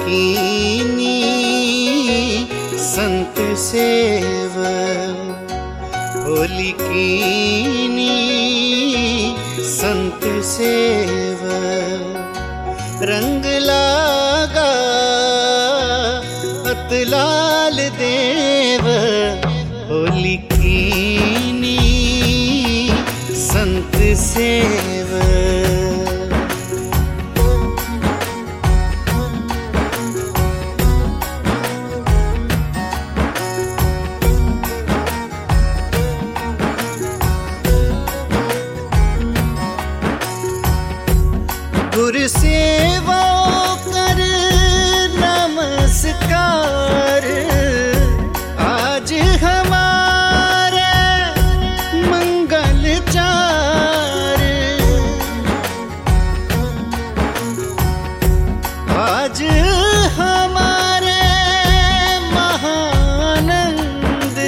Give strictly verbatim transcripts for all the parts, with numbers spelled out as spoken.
कीनी संत सेवा, होली कीनी संत सेवा, रंग लागा अतलाल देव, होली कीनी संत सेवा। गुर सेवा कर नमस्कार, आज हमारे मंगल चार, आज हमारे महानंद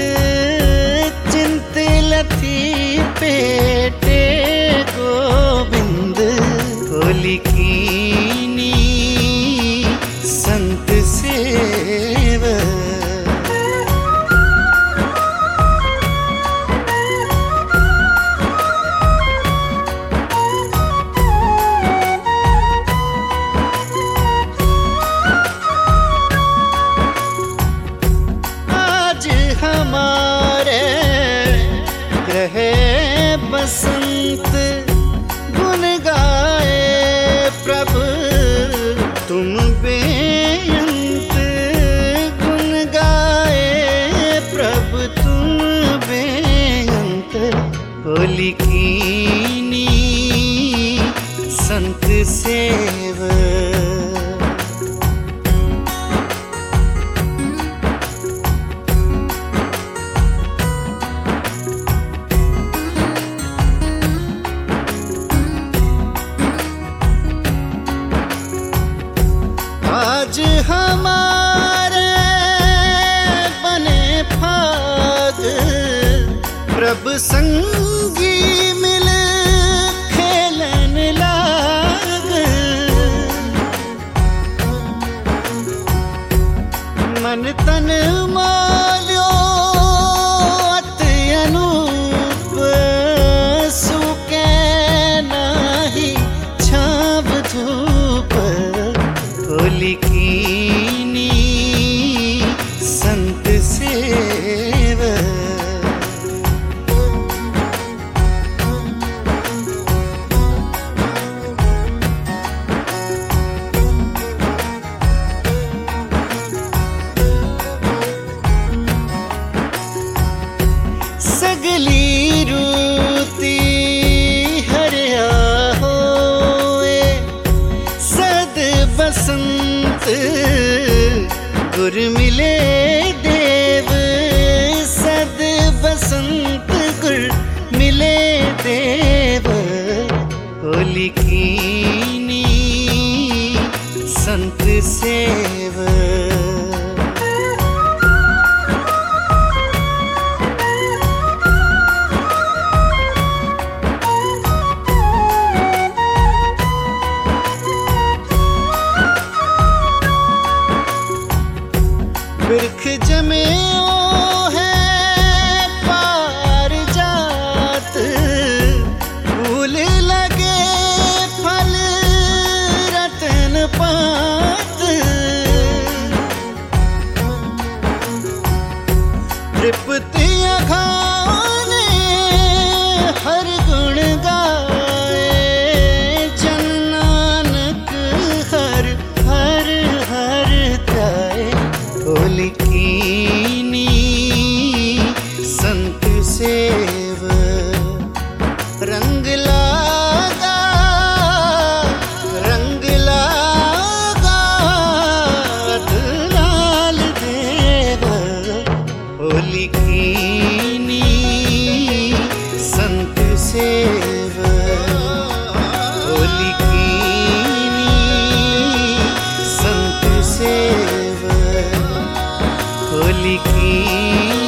चिंतलथी पेटे गोविंद, होली कीनी संत सेवा। आज हमारे ग्रह बसंत गुन गाए प्रभु तुम बेअंत, गुन गाए प्रभु तुम बेअंत, होली कीनी संत सेवा। आज हमारे बने भाग प्रभु संगी मिल खेलन लाग, मन तन माल्यो अत अनूप, सुके नाही छाव धूप, होली कीनी संत सेवा। सगली रूती हरिया होए, सद बसंत गुर मिले देव, सद बसंत गुर मिले देव, होली कीनी संत सेवा। बिरख जमे है पार जात, फूल लगे फल रतन पात, तृप्ति अघाने हर गुण गाए, जन नानक हर हर हर ध्याए, होली कीनी संत सेवा। रंग लागा रंग लागा लाल देव, होली कीनी संत सेवा, होली कीनी संत सेवा, होली की